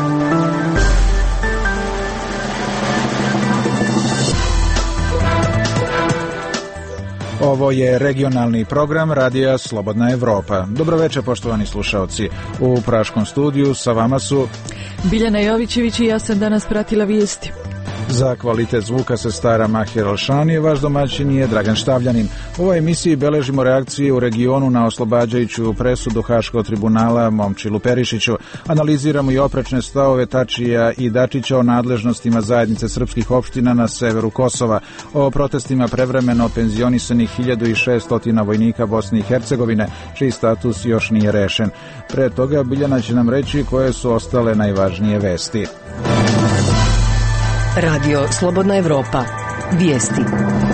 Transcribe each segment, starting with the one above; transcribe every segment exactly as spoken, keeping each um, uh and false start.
Ovo je regionalni program Radija Slobodna Evropa. Dobroveče, poštovani slušaoci. U praškom studiju sa vama su Biljana Jovićević i ja sam danas pratila vijesti. Za kvalitet zvuka se stara Mahir Alšani, vaš domaćin je Dragan Štavljanin. U ovoj emisiji beležimo reakcije u regionu na oslobađajuću presudu Haškog tribunala Momčilu Perišiću. Analiziramo i oprečne stavove Tačija i Dačića o nadležnostima zajednice srpskih opština na severu Kosova, o protestima prevremeno penzionisanih hiljadu šesto vojnika Bosne i Hercegovine, čiji status još nije rešen. Pre toga Biljana će nam reći koje su ostale najvažnije vesti. Radio Slobodna Evropa. Vijesti.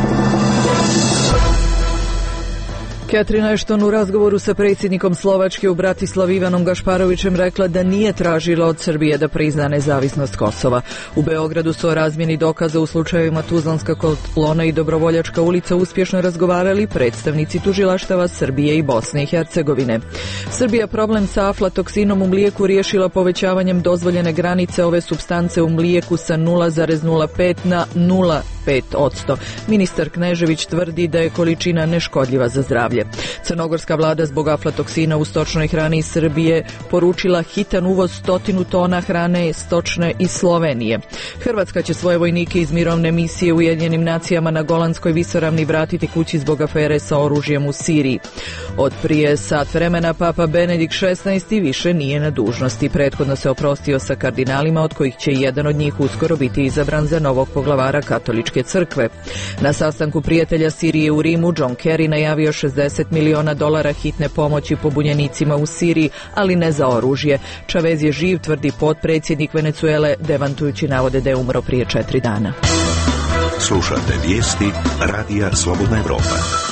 Katrina Ešton u razgovoru sa predsjednikom Slovačke u Bratislavi Ivanom Gašparovićem rekla da nije tražila od Srbije da prizna nezavisnost Kosova. U Beogradu su o razmjeni dokaza u slučajevima Tuzlanska kolona i Dobrovoljačka ulica uspješno razgovarali predstavnici tužilaštava Srbije i Bosne i Hercegovine. Srbija problem sa aflatoksinom u mlijeku riješila povećavanjem dozvoljene granice ove supstance u mlijeku sa nula zarez nula pet na nula zarez pet posto. Ministar Knežević tvrdi da je količina neškodljiva za zdravlje. Crnogorska vlada zbog aflatoksina u stočnoj hrani iz Srbije poručila hitan uvoz stotinu tona hrane stočne iz Slovenije. Hrvatska će svoje vojnike iz mirovne misije u Ujedinjenim nacijama na Golanskoj visoravni vratiti kući zbog afere sa oružjem u Siriji. Od prije sat vremena Papa Benedikt šesnaesti više nije na dužnosti. Prethodno se oprostio sa kardinalima, od kojih će jedan od njih uskoro biti izabran za novog poglavara katoličke crkve. Na sastanku prijatelja Sirije u Rimu John Kerry najavio šezdeset miliona dolara hitne pomoći pobunjenicima u Siriji, ali ne za oružje. Čavez je živ, tvrdi potpredsjednik Venecuele, demantujući navode da je umro prije četiri dana. Slušate vijesti Radija Slobodna Evropa.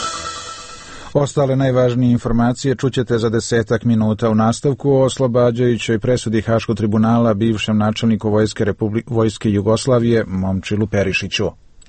Ostale najvažnije informacije čućete za desetak minuta u nastavku o oslobađajućoj presudi Haškog tribunala bivšem načelniku Vojske, Republi- Vojske Jugoslavije Momčilu Perišiću.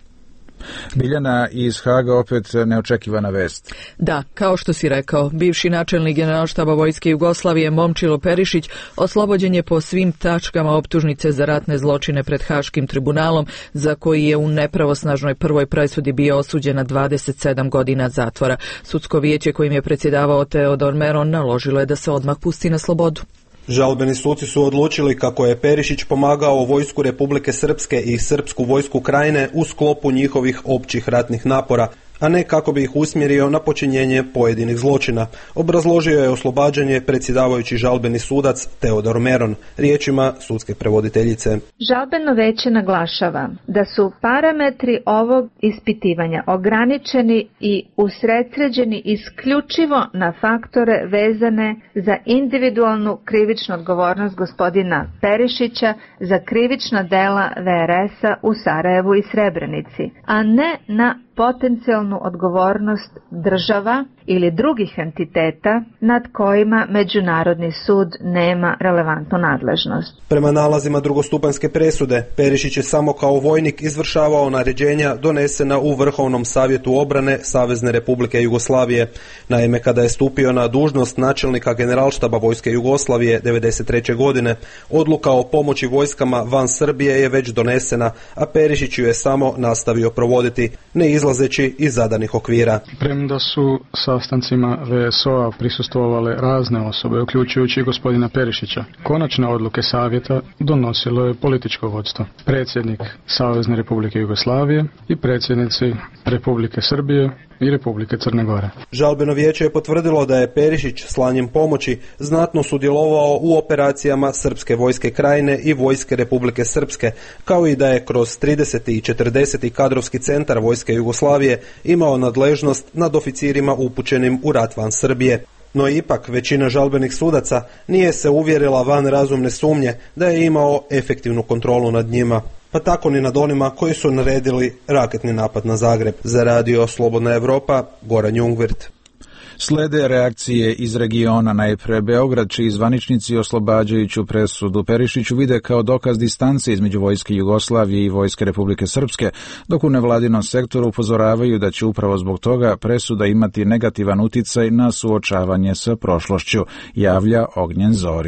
Biljana, iz Haga opet neočekivana vest. Da, kao što si rekao, bivši načelnik Generalštaba Vojske Jugoslavije Momčilo Perišić oslobođen je po svim tačkama optužnice za ratne zločine pred Haškim tribunalom, za koji je u nepravosnažnoj prvoj presudi bio osuđen na dvadeset sedam godina zatvora. Sudsko vijeće kojim je predsjedavao Teodor Meron naložilo je da se odmah pusti na slobodu. Žalbeni suci su odlučili kako je Perišić pomagao vojsku Republike Srpske i Srpsku vojsku Krajine u sklopu njihovih općih ratnih napora, a ne kako bi ih usmjerio na počinjenje pojedinih zločina. Obrazložio je oslobađanje predsjedavajući žalbeni sudac Teodor Meron, riječima sudske prevoditeljice. Žalbeno veće naglašava da su parametri ovog ispitivanja ograničeni i usredsređeni isključivo na faktore vezane za individualnu krivičnu odgovornost gospodina Perišića za krivična dela ve er esa u Sarajevu i Srebrenici, a ne na potencijalnu odgovornost država ili drugih entiteta nad kojima Međunarodni sud nema relevantnu nadležnost. Prema nalazima drugostupanjske presude, Perišić je samo kao vojnik izvršavao naređenja donesena u Vrhovnom savjetu obrane Savezne Republike Jugoslavije. Naime, kada je stupio na dužnost načelnika Generalštaba Vojske Jugoslavije devedeset treće godine, odluka o pomoći vojskama van Srbije je već donesena, a Perišić ju je samo nastavio provoditi, ne izlazeći iz zadanih okvira. Premda su sastancima ve es o-a prisustvovale razne osobe, uključujući gospodina Perišića, konačne odluke savjeta donosilo je političko vodstvo, predsjednik Savezne Republike Jugoslavije i predsjednici Republike Srbije i Republike Crne Gore. Žalbeno vijeće je potvrdilo da je Perišić slanjem pomoći znatno sudjelovao u operacijama Srpske vojske Krajine i Vojske Republike Srpske, kao i da je kroz trideseti i četrdeseti kadrovski centar Vojske Jugoslavije imao nadležnost nad oficirima upućenim u rat van Srbije. No ipak većina žalbenih sudaca nije se uvjerila van razumne sumnje da je imao efektivnu kontrolu nad njima, pa tako ni nad onima koji su naredili raketni napad na Zagreb. Za Radio Slobodna Evropa, Goran Jungvirt. Slede reakcije iz regiona, najpre Beograd, čiji zvaničnici oslobađajuću presudu Perišiću vide kao dokaz distance između Vojske Jugoslavije i Vojske Republike Srpske, dok u nevladinom sektoru upozoravaju da će upravo zbog toga presuda imati negativan uticaj na suočavanje sa prošlošću, javlja Ognjen Zorić.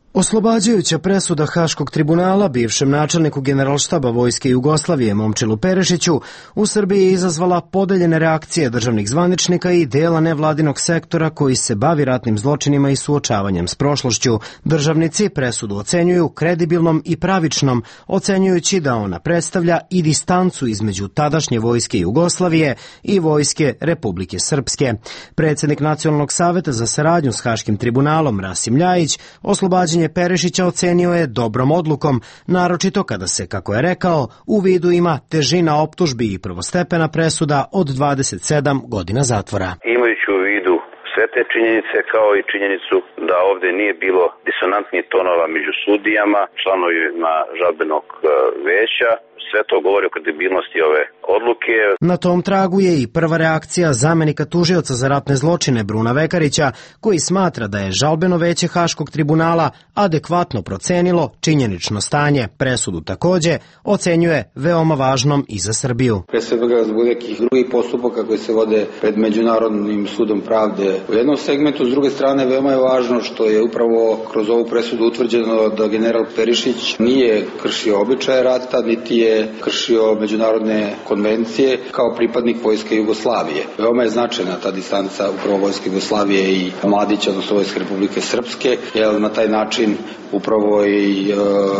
Oslobađajuća presuda Haškog tribunala bivšem načelniku Generalštaba Vojske Jugoslavije Momčilu Perešiću u Srbiji je izazvala podeljene reakcije državnih zvaničnika i dela nevladinog sektora koji se bavi ratnim zločinima i suočavanjem s prošlošću. Državnici presudu ocenjuju kredibilnom i pravičnom, ocenjujući da ona predstavlja i distancu između tadašnje Vojske Jugoslavije i Vojske Republike Srpske. Predsjednik Nacionalnog saveta za saradnju s Haškim tribunalom Rasim Ljajić oslobađanje Perešića ocenio je dobrom odlukom, naročito kada se, kako je rekao, u vidu ima težina optužbi i prvostepena presuda od dvadeset sedam godina zatvora. Imajući u vidu sve te činjenice kao i činjenicu da ovdje nije bilo disonantnih tonova među sudijama, članovima žalbenog veća, sve to govori o kredibilnosti ove odluke. Na tom tragu je i prva reakcija zamenika tužioca za ratne zločine Bruna Vekarića, koji smatra da je žalbeno veće Haškog tribunala adekvatno procenilo činjenično stanje. Presudu takođe ocenjuje veoma važnom i za Srbiju. Pre svega zbog nekih drugih postupaka koji se vode pred Međunarodnim sudom pravde u jednom segmentu, s druge strane veoma je važno što je upravo kroz ovu presudu utvrđeno da general Perišić nije kršio običaje rata, niti je kršio međunarodne konvencije kao pripadnik Vojske Jugoslavije. Veoma je značajna ta distanca upravo Vojske Jugoslavije i Mladića, odnosno Vojske Republike Srpske, jer na taj način upravo i e,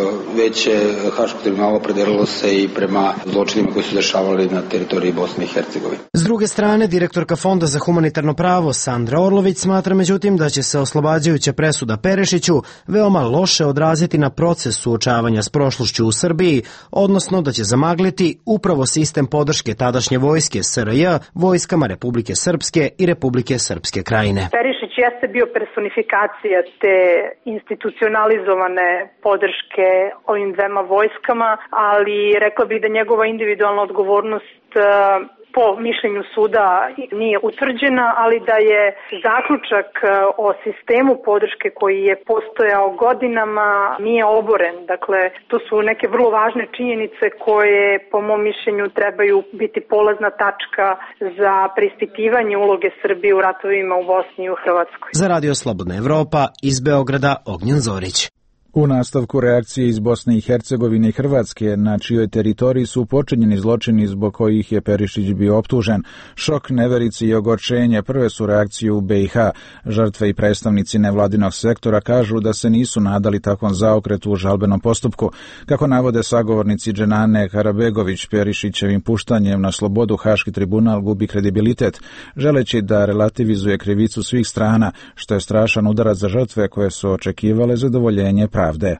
veće Haškog tribunala opredelilo se i prema zločinima koji su dešavali na teritoriji Bosne i Hercegovine. S druge strane, direktorka Fonda za humanitarno pravo Sandra Orlović smatra međutim da će se oslobađajuća presuda Perešiću veoma loše odraziti na proces suočavanja s prošlošću u Srbiji, odnosno da će zamagliti upravo sistem podrške tadašnje vojske S R J vojskama Republike Srpske i Republike Srpske Krajine. Perišić jeste bio personifikacija te institucionalizovane podrške ovim dvema vojskama, ali rekla bih da njegova individualna odgovornost po mišljenju suda nije utvrđena, ali da je zaključak o sistemu podrške koji je postojao godinama nije oboren. Dakle, to su neke vrlo važne činjenice koje po mom mišljenju trebaju biti polazna tačka za preispitivanje uloge Srbije u ratovima u Bosni i u Hrvatskoj. Za Radio Slobodna Evropa iz Beograda Ognjen Zorić. U nastavku reakcije iz Bosne i Hercegovine i Hrvatske, na čijoj teritoriji su počinjeni zločini zbog kojih je Perišić bio optužen. Šok, neverice i ogorčenje prve su reakcije u B i H. Žrtve i predstavnici nevladinog sektora kažu da se nisu nadali takvom zaokretu u žalbenom postupku. Kako navode sagovornici Dženane Karabegović, Perišićevim puštanjem na slobodu Haški tribunal gubi kredibilitet, želeći da relativizuje krivicu svih strana, što je strašan udarac za žrtve koje su očekivale zadovoljenje pravde.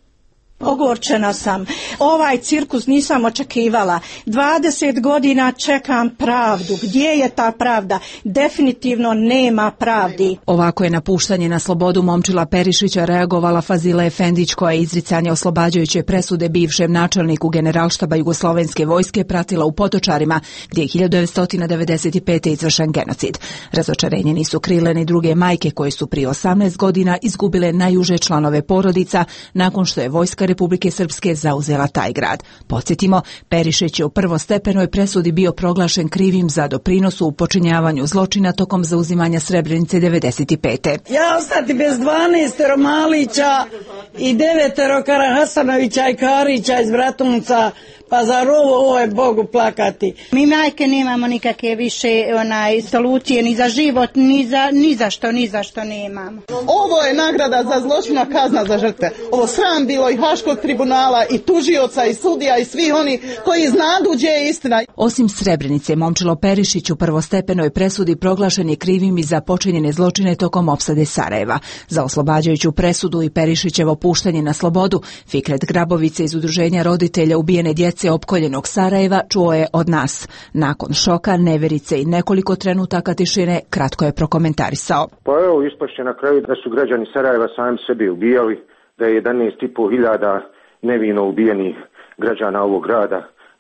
Ogorčena sam. Ovaj cirkus nisam očekivala. dvadeset godina čekam pravdu. Gdje je ta pravda? Definitivno nema pravdi. Ovako je na puštanje na slobodu Momčila Perišića reagovala Fazila Efendić, koja je izricanje oslobađajuće presude bivšem načelniku Generalštaba Jugoslovenske vojske pratila u Potočarima, gdje je hiljadu devetsto devedeset pete. izvršen genocid. Razočarenje nisu krile ni druge majke koje su prije osamnaest godina izgubile najuže članove porodica nakon što je vojska Republike Srpske zauzela taj grad. Podsjetimo, Perišić je u prvostepenoj presudi bio proglašen krivim za doprinos u počinjavanju zločina tokom zauzimanja Srebrenice devedeset pete. Ja ostati bez dvanaestero Malića i devetero Karahasanovića i Karića iz Bratunca, pa za ovo, ovo je Bogu plakati. Mi majke nemamo nikakve više onaj solucije ni za život, ni za, ni za što, ni za što nemamo. Ovo je nagrada za zločina, kazna za žrtve. Ovo sram bilo i Haškog tribunala i tužioca i sudija i svi oni koji znadu gdje je istina. Osim Srebrenice, Momčilo Perišić u prvostepenoj presudi proglašen je krivim i za počinjene zločine tokom opsade Sarajeva. Za oslobađajuću presudu i Perišićevo puštanje na slobodu, Fikret Grabovice iz Udruženja roditelja ubijene djece opkoljenog Sarajeva čuo je od nas. Nakon šoka, neverice i nekoliko trenutaka tišine, kratko je prokomentarisao. Pa evo, ispašće na kraju da su građani Sarajeva sami sebi ubijali, da je jedanaest i po hiljada nevino ubijenih građana ovog grada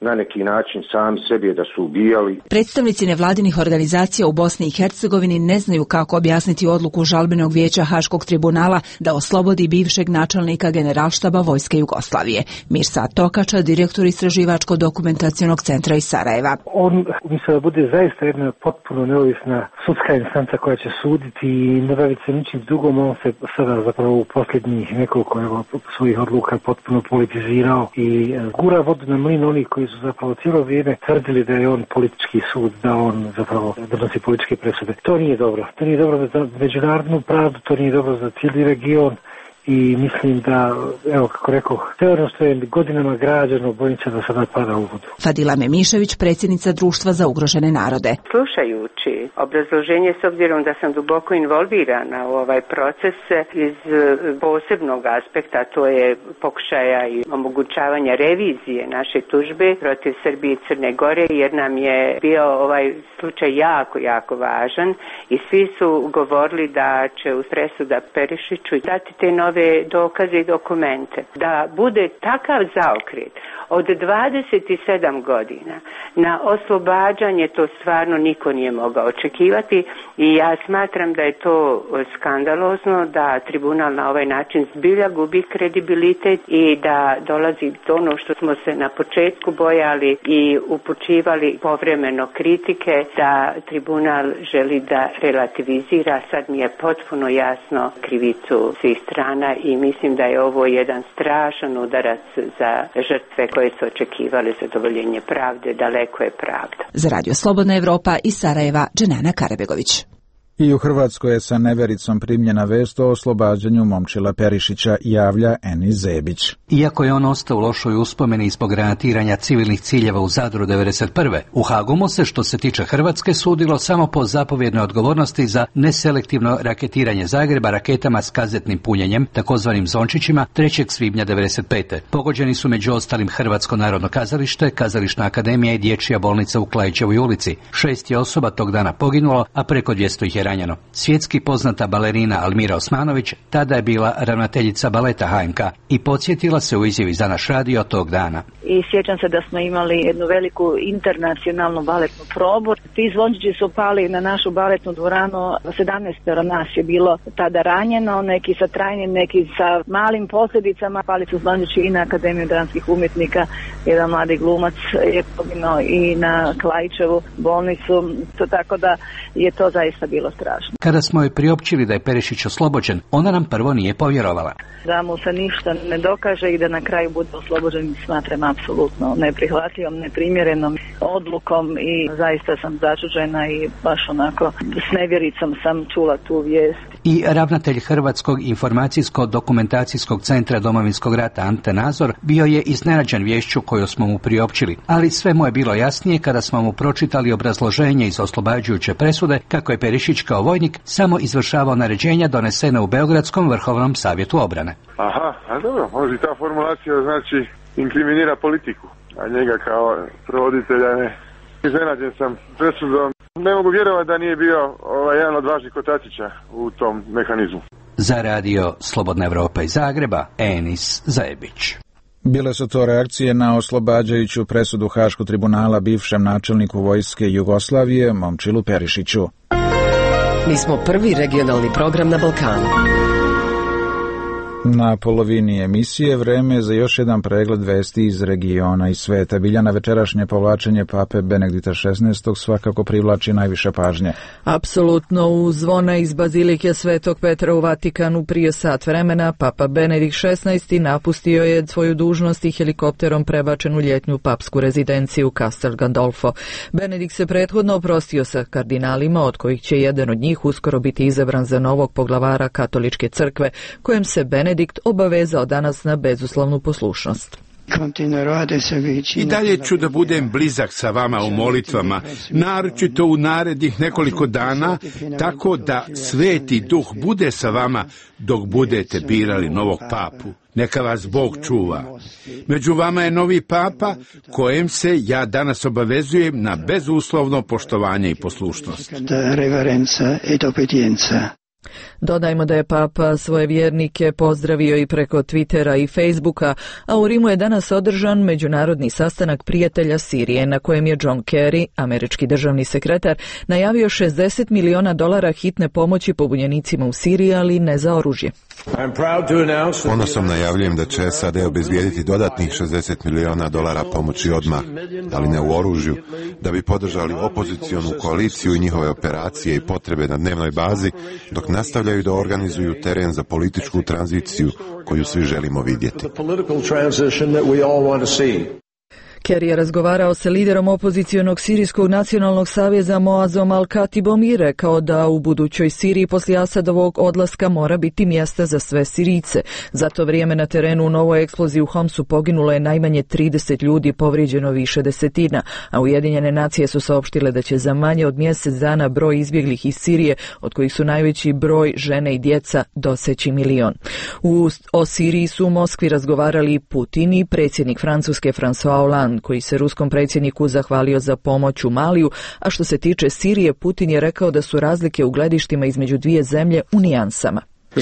na neki način sami sebi da su ubijali. Predstavnici nevladinih organizacija u Bosni i Hercegovini ne znaju kako objasniti odluku žalbenog vijeća Haškog tribunala da oslobodi bivšeg načelnika Generalštaba Vojske Jugoslavije. Mirsa Tokača, direktor istraživačko-dokumentacionog centra iz Sarajeva. On misle da bude zaista jedna potpuno neovisna sudska instanca koja će suditi i ne baviti se ničim drugom. On se sada zapravo u posljednjih nekoliko evo, svojih odluka potpuno politizirao i gura vodu na mlin onih koji su zapravo cijelo vrijeme tvrdili da je on politički sud, da on zapravo donosi političke presude. To nije dobro. To nije dobro za međunarodnu pravdu, to nije dobro za cijeli region. I mislim da, evo kako rekao, sve ono što je godinama građano, bojim se da sada pada u vodu. Fadila Memišević, predsjednica Društva za ugrožene narode. Slušajući obrazloženje, s obzirom da sam duboko involvirana u ovaj proces iz posebnog aspekta, to je pokušaja i omogućavanja revizije naše tužbe protiv Srbije i Crne Gore, jer nam je bio ovaj slučaj jako, jako važan i svi su govorili da će uz presuda Perišiću dati te nove dokaze i dokumente. Da bude takav zaokret od dvadeset sedam godina na oslobađanje, to stvarno niko nije mogao očekivati i ja smatram da je to skandalozno, da tribunal na ovaj način zbilja gubi kredibilitet i da dolazi do ono što smo se na početku bojali i upućivali povremeno kritike, da tribunal želi da relativizira. Sad mi je potpuno jasno krivicu svih strana i mislim da je ovo jedan strašan udarac za žrtve koje su očekivali zadovoljenje pravde. Daleko je pravda. Za Radio Slobodna Evropa iz Sarajeva, Dženana Karabegović. I u Hrvatskoj je sa nevericom primljena vest o oslobađanju Momčila Perišića, javlja Eni Zebić. Iako je on ostao u lošoj uspomeni zbog granatiranja civilnih ciljeva u Zadru devedeset prve. u Hagu mu se, što se tiče Hrvatske, sudilo samo po zapovjednoj odgovornosti za neselektivno raketiranje Zagreba raketama s kazetnim punjenjem, takozvanim zončićima, trećeg svibnja devedeset pete. Pogođeni su među ostalim Hrvatsko narodno kazalište, Kazališna akademija i Dječja bolnica u Klaićevoj ulici. Šest je osoba tog dana poginulo, a preko dvjesto ih je ranjeno. Svjetski poznata balerina Almira Osmanović tada je bila ravnateljica baleta H N K i podsjetila se u izjavi za naš radio tog dana. I sjećam se da smo imali jednu veliku internacionalnu baletnu probu. Ti zvončići su pali na našu baletnu dvoranu. sedamnaest nas je bilo tada ranjeno, neki sa trajnim, neki sa malim posljedicama. Pali su zvončići i na Akademiju dramskih umjetnika. Jedan mladi glumac je poginuo i na Klaićevu bolnicu. To tako da je to zaista bilo strašno. Kada smo joj priopćili da je Perišić oslobođen, ona nam prvo nije povjerovala. Da mu se ništa ne dokaže i da na kraju bude oslobođen, smatram apsolutno neprihvatljivom, neprimjerenom odlukom i zaista sam začuđena i baš onako s nevjericom sam čula tu vijest. I ravnatelj Hrvatskog informacijsko-dokumentacijskog centra Domovinskog rata Ante Nazor bio je iznenađen viješću koju smo mu priopćili, ali sve mu je bilo jasnije kada smo mu pročitali obrazloženje iz oslobađajuće presude kako je Perišić kao vojnik samo izvršavao naređenja donesene u Beogradskom vrhovnom savjetu obrane. Aha, a dobro, može ta formulacija znači inkriminira politiku, a njega kao provoditelja ne. Iznenađen sam presudom. Ne mogu vjerovati da nije bio ovaj, jedan od važnih kotačića u tom mehanizmu. Za radio Slobodna Evropa iz Zagreba, Enis Zajebić. Bile su to reakcije na oslobađajuću presudu Haškog tribunala bivšem načelniku vojske Jugoslavije Momčilu Perišiću. Mi smo prvi regionalni program na Balkanu. Na polovini emisije vreme za još jedan pregled vesti iz regiona i sveta. Biljana, večerašnje povlačenje pape Benedikta šesnaestog svakako privlači najviše pažnje. Apsolutno, u zvona iz Bazilike Svetog Petra u Vatikanu prije sat vremena papa Benedikt šesnaesti napustio je svoju dužnost i helikopterom prebačen u ljetnju papsku rezidenciju Castel Gandolfo. Benedikt se prethodno oprostio sa kardinalima, od kojih će jedan od njih uskoro biti izabran za novog poglavara katoličke crkve, kojem se Benedikt Benedikt obavezao danas na bezuslovnu poslušnost. I dalje ću da budem blizak sa vama u molitvama, naročito u narednih nekoliko dana, tako da Sveti Duh bude sa vama dok budete birali novog papu. Neka vas Bog čuva. Među vama je novi papa, kojem se ja danas obavezujem na bezuslovno poštovanje i poslušnost. Dodajmo da je Papa svoje vjernike pozdravio i preko Twittera i Facebooka, a u Rimu je danas održan međunarodni sastanak prijatelja Sirije na kojem je John Kerry, američki državni sekretar, najavio šezdeset miliona dolara hitne pomoći pobunjenicima u Siriji, ali ne za oružje. Ponosom najavljujem da će S A D obezbijediti dodatnih šezdeset miliona dolara pomoći odmah, ali ne u oružju, da bi podržali opozicionu koaliciju i njihove operacije i potrebe na dnevnoj bazi, dok nastavljaju da organizuju teren za političku tranziciju koju svi želimo vidjeti. Kerry je razgovarao sa liderom opozicionog Sirijskog nacionalnog saveza Moazom Al-Katibom i rekao da u budućoj Siriji poslije Asadovog odlaska mora biti mjesta za sve Sirijce. Za to vrijeme na terenu u novoj eksploziji u Homsu poginulo je najmanje trideset ljudi, povrijeđeno više desetina, a Ujedinjene nacije su saopštile da će za manje od mjesec dana broj izbjeglih iz Sirije, od kojih su najveći broj žene i djeca, doseći milion. U, o Siriji su u Moskvi razgovarali Putin i predsjednik Francuske François Hollande, koji se ruskom predsjedniku zahvalio za pomoć u Maliju, a što se tiče Sirije, Putin je rekao da su razlike u gledištima između dvije zemlje u nijansama.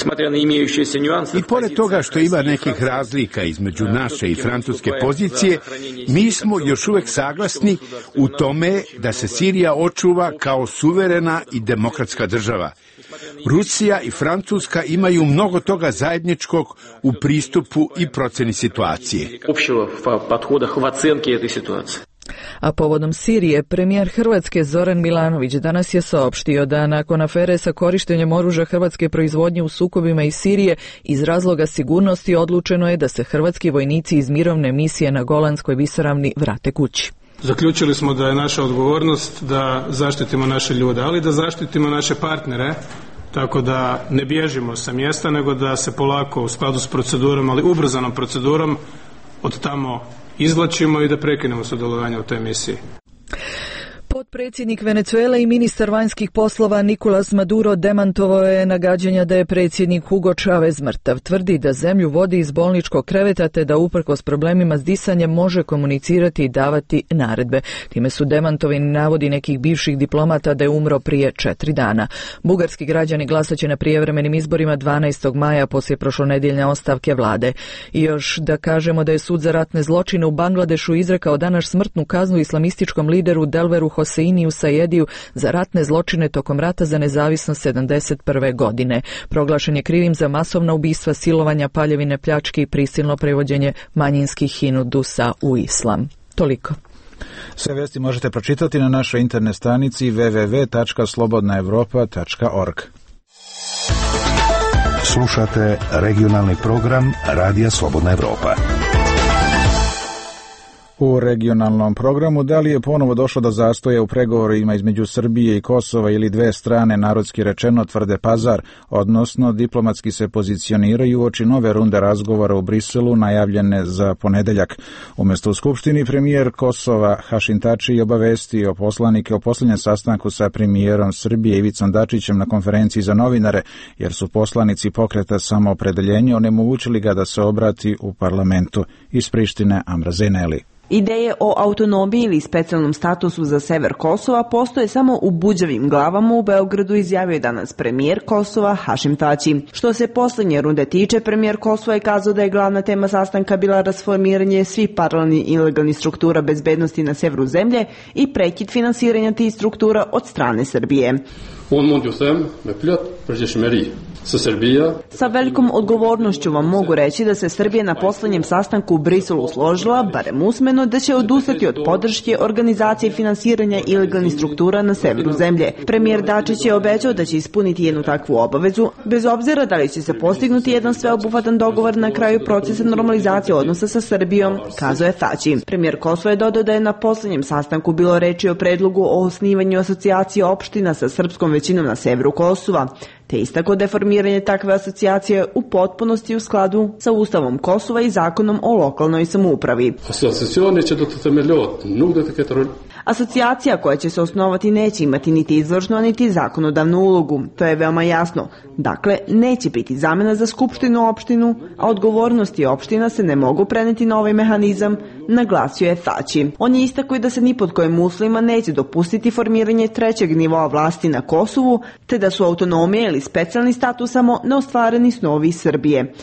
I pored toga što ima nekih razlika između naše i francuske pozicije, mi smo još uvijek saglasni u tome da se Sirija očuva kao suverena i demokratska država. Rusija i Francuska imaju mnogo toga zajedničkog u pristupu i procjeni situacije. A povodom Sirije, premijer Hrvatske Zoran Milanović danas je saopštio da nakon afere sa korištenjem oružja hrvatske proizvodnje u sukobima iz Sirije, iz razloga sigurnosti odlučeno je da se hrvatski vojnici iz mirovne misije na Golanskoj visoravni vrate kući. Zaključili smo da je naša odgovornost da zaštitimo naše ljude, ali da zaštitimo naše partnere, tako da ne bježimo sa mjesta, nego da se polako u skladu s procedurom, ali ubrzanom procedurom, od tamo izvlačimo i da prekinemo sudjelovanje u toj misiji. Potpredsjednik Venezuele i ministar vanjskih poslova Nicolas Maduro demantovao je nagađanja da je predsjednik Hugo Chávez mrtav. Tvrdi da zemlju vodi iz bolničkog kreveta te da uprkos problemima s disanjem može komunicirati i davati naredbe. Time su demantovani navodi nekih bivših diplomata da je umro prije četiri dana. Bugarski građani glasat će na prijevremenim izborima dvanaestog maja poslije prošlonedjeljne ostavke vlade. I još da kažemo da je sud za ratne zločine u Bangladešu izrekao danas smrtnu kaznu islamističkom lideru Delveru Hoseiniju Sajediju za ratne zločine tokom rata za nezavisnost sedamdeset prve godine. Proglašen je krivim za masovna ubistva, silovanja, paljevine, pljačke i prisilno prevođenje manjinskih hinudusa u islam. Toliko. Sve vesti možete pročitati na našoj internet stranici w w w tačka slobodna evropa tačka org. Slušate regionalni program Radija Slobodna Evropa. U regionalnom programu da li je ponovo došlo do zastoja u pregovorima između Srbije i Kosova ili dve strane, narodski rečeno, tvrde pazar, odnosno diplomatski se pozicioniraju uoči nove runde razgovora u Briselu najavljene za ponedeljak. Umjesto u Skupštini, premijer Kosova Hašim Tači obavestio poslanike o posljednjem sastanku sa premijerom Srbije Ivicom Dačićem na konferenciji za novinare, jer su poslanici pokreta Samoopredeljenje onemogućili ga da se obrati u parlamentu. Iz Prištine, Amra Zeneli. Ideje o autonomiji ili specijalnom statusu za sever Kosova postoje samo u buđavim glavama u Beogradu, izjavio je danas premijer Kosova Hašim Tači. Što se posljednje runde tiče, premijer Kosova je kazao da je glavna tema sastanka bila rasformiranje svih paralelnih i ilegalnih struktura bezbednosti na severu zemlje i prekid finansiranja tih struktura od strane Srbije. Sa velikom odgovornošću vam mogu reći da se Srbija na posljednjem sastanku u Briselu složila, barem usmeno, da će odustati od podrške organizacije finansiranja ilegalnih struktura na severu zemlje. Premijer Dačić je obećao da će ispuniti jednu takvu obavezu, bez obzira da li će se postignuti jedan sveobuhvatan dogovor na kraju procesa normalizacije odnosa sa Srbijom, kazao je Tači. Premijer Kosova je dodao da je na posljednjem sastanku bilo reči o predlogu o osnivanju asocijacije opština sa srpskom većinom na severu Kosova, te istako da je formiranje takve asocijacije u potpunosti u skladu sa Ustavom Kosova i zakonom o lokalnoj samoupravi. Asocijacija koja će se osnovati neće imati niti izvršnu, niti zakonodavnu ulogu. To je veoma jasno. Dakle, neće biti zamena za skupštinu opštinu, a odgovornosti opština se ne mogu preneti na ovaj mehanizam, naglasio je Tači. On je istakao da se ni pod kojim uslovima neće dopustiti formiranje trećeg nivoa vlasti na Kosovu, te da su autonomija ili specijalni status samo neostvareni snovi Srbije.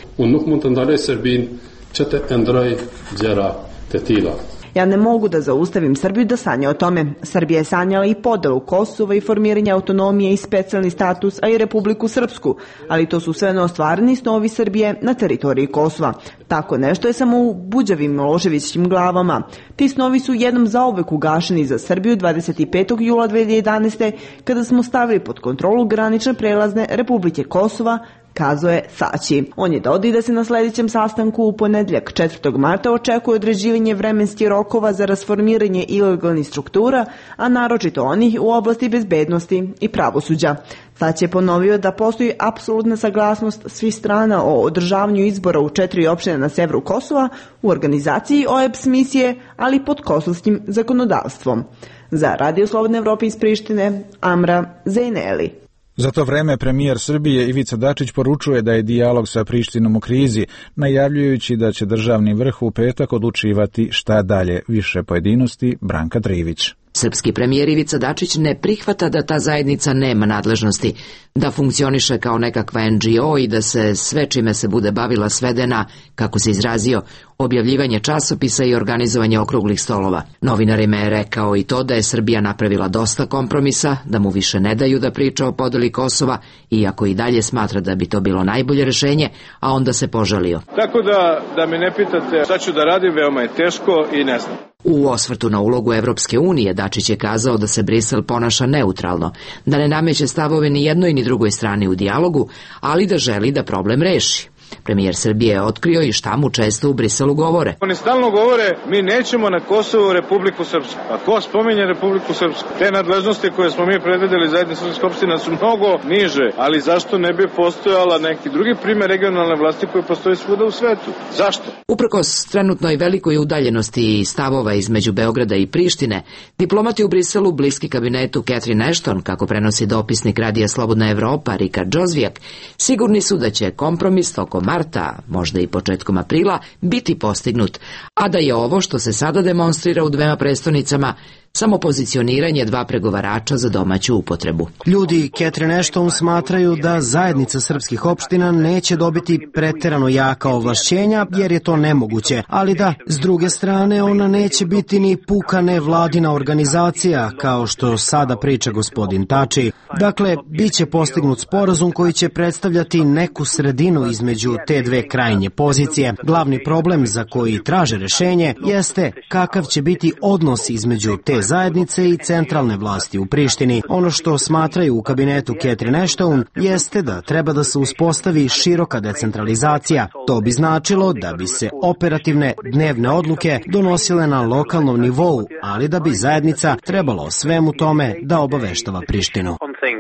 Ja ne mogu da zaustavim Srbiju da sanja o tome. Srbija je sanjala i podelu Kosova i formiranje autonomije i specijalni status, a i Republiku Srpsku, ali to su sve neostvareni snovi Srbije na teritoriji Kosova. Tako nešto je samo u buđavim Miloševićim glavama. Ti snovi su jednom zauvek ugašeni za Srbiju dvadeset petog jula dve hiljade jedanaeste. kada smo stavili pod kontrolu granične prelazne Republike Kosova, kazao je Saći. On je dodao da se na sljedećem sastanku u ponedjeljak četvrtog marta očekuje određivanje vremenskih rokova za rasformiranje ilegalnih struktura, a naročito onih u oblasti bezbednosti i pravosuđa. Saći je ponovio da postoji apsolutna saglasnost svih strana o održavanju izbora u četiri opštine na severu Kosova u organizaciji O E B S misije, ali pod kosovskim zakonodavstvom. Za Radio Slobodne Evrope iz Prištine, Amra Zejneli. Za to vreme premijer Srbije Ivica Dačić poručuje da je dijalog sa Prištinom u krizi, najavljujući da će državni vrh u petak odlučivati šta dalje. Više pojedinosti, Branka Trivić. Srpski premijer Ivica Dačić ne prihvata da ta zajednica nema nadležnosti, da funkcioniše kao nekakva en dži o i da se sve čime se bude bavila svede na, kako se izrazio, objavljivanje časopisa i organizovanje okruglih stolova. Novinarima je rekao i to da je Srbija napravila dosta kompromisa, da mu više ne daju da priča o podeli Kosova, iako i dalje smatra da bi to bilo najbolje rešenje, a onda se požalio. Tako da, da me ne pitate šta ću da radim, veoma je teško i ne znam. U osvrtu na ulogu Evropske unije, Dačić je kazao da se Brisel ponaša neutralno, da ne nameće stavove ni jednoj ni drugoj strani u dijalogu, ali da želi da problem reši. Premijer Srbije je otkrio i šta mu često u Briselu govore. Oni stalno govore, mi nećemo na Kosovu Republiku Srpsku. A ko spominje Republiku Srpsku? Te nadležnosti koje smo mi predvideli zajedno srpska opština su mnogo niže, ali zašto ne bi postojala neki drugi primer regionalne vlasti koji postoji svuda u svetu? Zašto? Uprkos trenutnoj velikoj udaljenosti i stavova između Beograda i Prištine, diplomati u Briselu, bliski kabinetu Catherine Ashton, kako prenosi dopisnik Radija Slobodna Evropa Rikard Džozvijak, sigurni su da će kompromis tokom marta, možda i početkom aprila, biti postignut, a da je ovo što se sada demonstrira u dvema prestonicama samo pozicioniranje dva pregovarača za domaću upotrebu. Ljudi Catherine Ashton smatraju da zajednica srpskih opština neće dobiti preterano jaka ovlašćenja jer je to nemoguće, ali da, s druge strane, ona neće biti ni puka nevladina organizacija, kao što sada priča gospodin Tači. Dakle, bit će postignut sporazum koji će predstavljati neku sredinu između te dve krajnje pozicije. Glavni problem za koji traže rešenje jeste kakav će biti odnos između te zajednice i centralne vlasti u Prištini. Ono što smatraju u kabinetu Catherine Ashton jeste da treba da se uspostavi široka decentralizacija. To bi značilo da bi se operativne dnevne odluke donosile na lokalnom nivou, ali da bi zajednica trebala o svemu tome da obaveštava Prištinu.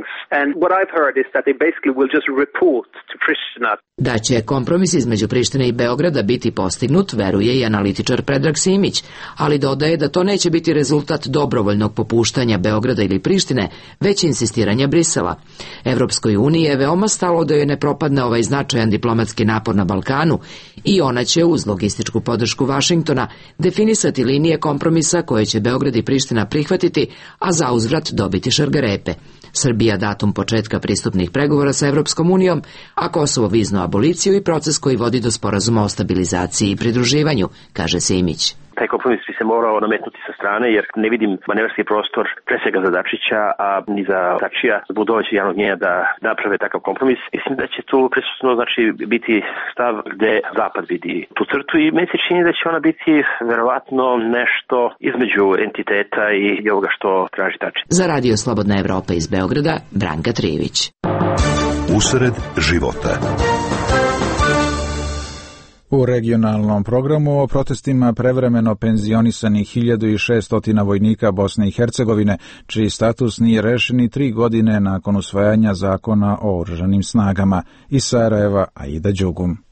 Da će kompromis između Prištine i Beograda biti postignut, veruje i analitičar Predrag Simić, ali dodaje da to neće biti rezultat dobrovoljnog popuštanja Beograda ili Prištine, već insistiranja Brisela. Evropskoj uniji je veoma stalo da joj ne propadne ovaj značajan diplomatski napor na Balkanu i ona će uz logističku podršku Vašingtona definisati linije kompromisa koje će Beograd i Priština prihvatiti, a zauzvrat dobiti šargarepe. Srbija datum početka pristupnih pregovora sa Evropskom unijom, a Kosovo viznu aboliciju i proces koji vodi do sporazuma o stabilizaciji i pridruživanju, kaže Simić. Taj kompromis bi se morao nametnuti sa strane, jer ne vidim manevarski prostor pre svega za Dačića, a ni za Tačija, zbog dovođenja javnog mnjenja da naprave takav kompromis. Mislim da će tu prisutno znači, biti stav gde Zapad vidi tu crtu i meni se čini da će ona biti verovatno nešto između entiteta i ovoga što traži Tači. Za Radio Slobodna Evropa iz Beograda, Branka Trivić. Usred života. U regionalnom programu o protestima prevremeno penzionisanih hiljadu šesto vojnika Bosne i Hercegovine, čiji status nije rešen i tri godine nakon usvajanja zakona o oružanim snagama. Iz Sarajeva, Aida Đugum.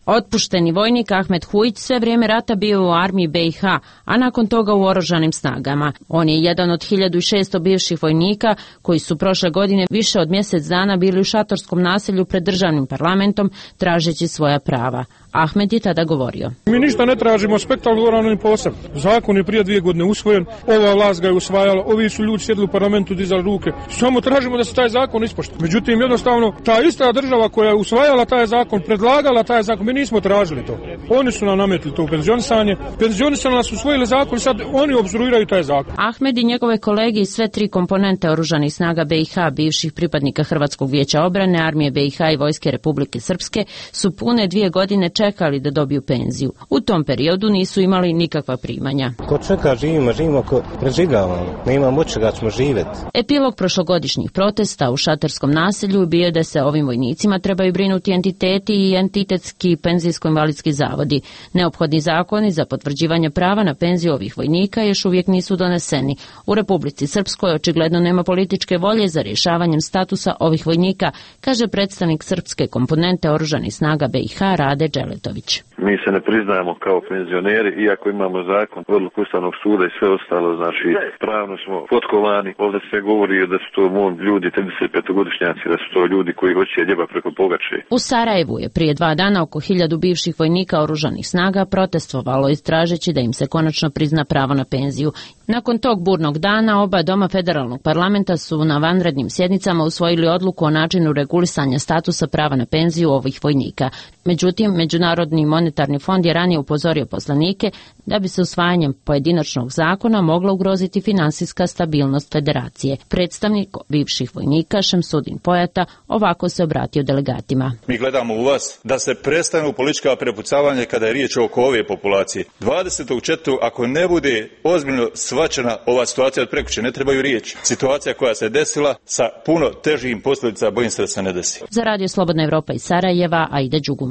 Otpušteni vojnik Ahmed Hujić sve vrijeme rata bio u armiji be i ha, a nakon toga u oružanim snagama. On je jedan od hiljadu šesto bivših vojnika koji su prošle godine više od mjesec dana bili u šatorskom naselju pred državnim parlamentom tražeći svoja prava. Ahmed je tada govorio. Mi ništa ne tražimo spektakularno ni posebno. Zakon je prije dvije godine usvojen, ova vlast ga je usvajala, ovi su ljudi sjedili u parlamentu, dizali ruke. Samo tražimo da se taj zakon ispoštuje. Međutim, jednostavno, ta ista država koja je usvajala taj zakon, predlagala taj zakon, mi nismo tražili to. Oni su nam nametili to penzionisanje, penzionisanje nas usvojili zakon, sad oni obstruiraju taj zakon. Ahmed i njegove kolege iz sve tri komponente oružanih snaga be i ha, bivših pripadnika Hrvatskog vijeća obrane, armije be i ha i Vojske Republike Srpske, su pune dvije godine čekali da dobiju penziju. U tom periodu nisu imali nikakva primanja. Ko čeka živimo, živimo ko preživljavamo. Ne imamo od čega ćemo živjeti. Epilog prošlogodišnjih protesta u šatorskom naselju bio da se ovim vojnicima trebaju brinuti entiteti i entitetski penzijsko-invalidski zavodi. Neophodni zakoni za potvrđivanje prava na penziju ovih vojnika još uvijek nisu doneseni. U Republici Srpskoj očigledno nema političke volje za rješavanjem statusa ovih vojnika, kaže predstavnik srpske komponente oružanih snaga be i ha Rade Dželetović. Mi se ne priznajemo kao penzioneri, iako imamo zakon, odluku Ustavnog suda i sve ostalo, znači pravno smo potkovani. Ovdje se govori da su to ljudi trideset petogodišnjaci, da su to ljudi koji hoće ljeba preko pogače. U Sarajevu je prije dva dana oko hiljadu bivših vojnika oružanih snaga protestovalo tražeći da im se konačno prizna pravo na penziju. Nakon tog burnog dana oba doma federalnog parlamenta su na vanrednim sjednicama usvojili odluku o načinu regulisanja statusa prava na penziju ovih vojnika. Međutim, Međunarodni monetarni fond je ranije upozorio poslanike da bi se usvajanjem pojedinačnog zakona mogla ugroziti finansijska stabilnost federacije. Predstavnik bivših vojnika Šemsudin Pojata ovako se obratio delegatima. Mi gledamo u vas da se prestanu politička prepucavanja kada je riječ oko ove populacije. dvadesetog četvrtog ako ne bude ozbiljno shvaćena ova situacija od prekjučer, ne trebaju riječi. Situacija koja se desila sa puno težim posljedicama, bojim se da se ne desi. Za Radio Slobodna Evropa iz Sarajeva, Aida Đugum.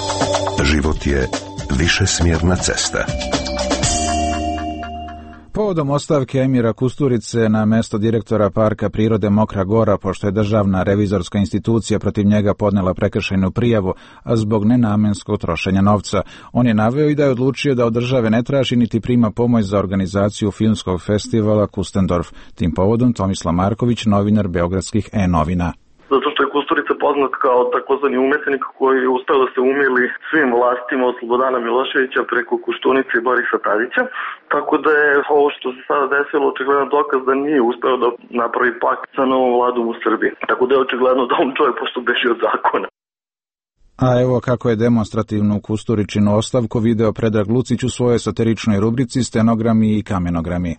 Život je višesmjerna cesta. Povodom ostavke Emira Kusturice na mesto direktora Parka prirode Mokra Gora, pošto je državna revizorska institucija protiv njega podnela prekršajnu prijavu, a zbog nenamenskog trošenja novca. On je naveo i da je odlučio da od države ne traži niti prima pomoć za organizaciju filmskog festivala Kustendorf. Tim povodom Tomislav Marković, novinar beogradskih E-novina. Zato što je Kusturica poznat kao takozvani umetnik koji je uspeo da se umili svim vlastima od Slobodana Miloševića preko Koštunice i Borisa Tadića. Tako da je ovo što se sada desilo očigledno dokaz da nije uspeo da napravi pakt sa novom vladom u Srbiji. Tako da je očigledno da on čovjek pošto beži od zakona. A evo kako je demonstrativnu Kusturičinu ostavku video Predrag Lucić u svojoj satiričnoj rubrici Stenogrami i kamenogrami.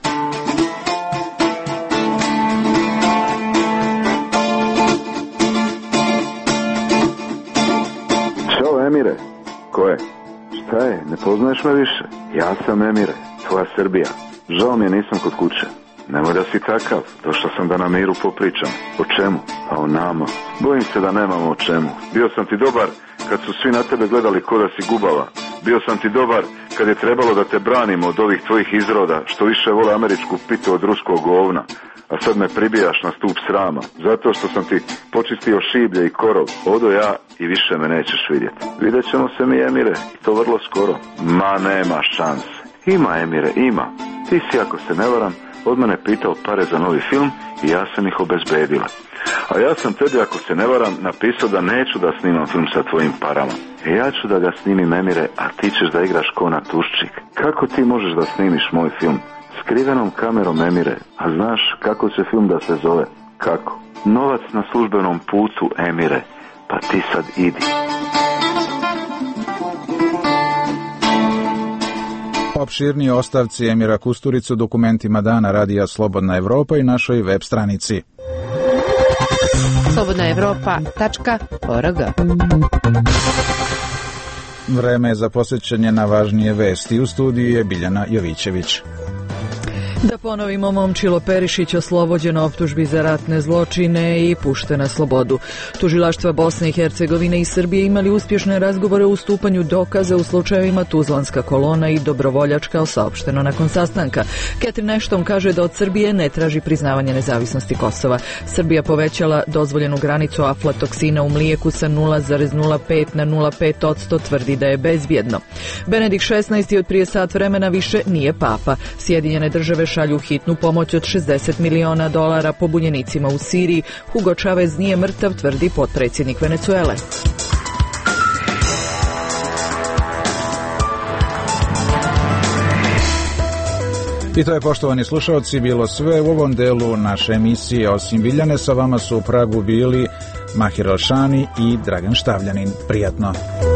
Emire, ko je? Šta je? Ne poznaješ me više? Ja sam Emire, tvoja Srbija. Žao mi je nisam kod kuće. Nemoj da si takav, došao sam da na miru popričam. O čemu? Pa o nama. Bojim se da nemamo o čemu. Bio sam ti dobar kad su svi na tebe gledali ko da si gubava. Bio sam ti dobar kad je trebalo da te branimo od ovih tvojih izroda, što više vole američku pitu od ruskog govna. A sad me pribijaš na stup srama, zato što sam ti počistio šiblje i korov. Odo ja i više me nećeš vidjeti. Vidjet ćemo se mi, Emire, i to vrlo skoro. Ma nema šanse. Ima, Emire, ima. Ti si, ako se ne varam, od mene pitao pare za novi film i ja sam ih obezbedila. A ja sam tebi, ako se ne varam, napisao da neću da snimam film sa tvojim parama. E ja ću da ga snimim, Emire, a ti ćeš da igraš ko na tuščik. Kako ti možeš da snimiš moj film? Skrivenom kamerom, Emire. A znaš kako će film da se zove? Kako? Novac na službenom putu, Emire. Pa ti sad idi. Opširniji ostavci Emira Kusturice u dokumentima Dana Radija Slobodna Evropa i našoj web stranici. slobodna evropa tačka org. Vreme je za posjećanje na važnije vesti. U studiju je Biljana Jovićević. Da ponovimo, Momčilo Perišić oslobođen optužbi za ratne zločine i pušten na slobodu. Tužilaštva Bosne i Hercegovine i Srbije imali uspješne razgovore o ustupanju dokaza u slučajevima Tuzlanska kolona i Dobrovoljačka, saopšteno nakon sastanka. Catherine Ashton kaže da od Srbije ne traži priznavanje nezavisnosti Kosova. Srbija povećala dozvoljenu granicu aflatoksina u mlijeku sa nula zarez nula pet na nula zarez pet posto, tvrdi da je bezbjedno. Benedikt šesnaesti od prije sat vremena više nije papa. Sjedinjene države šalju hitnu pomoć od šezdeset miliona dolara pobunjenicima u Siriji. Hugo Chavez nije mrtav, tvrdi potpredsjednik Venecuele. I to je, poštovani slušalci, bilo sve u ovom delu naše emisije. Osim Biljane, sa vama su u Pragu bili Mahir Alšani i Dragan Štavljanin. Prijatno.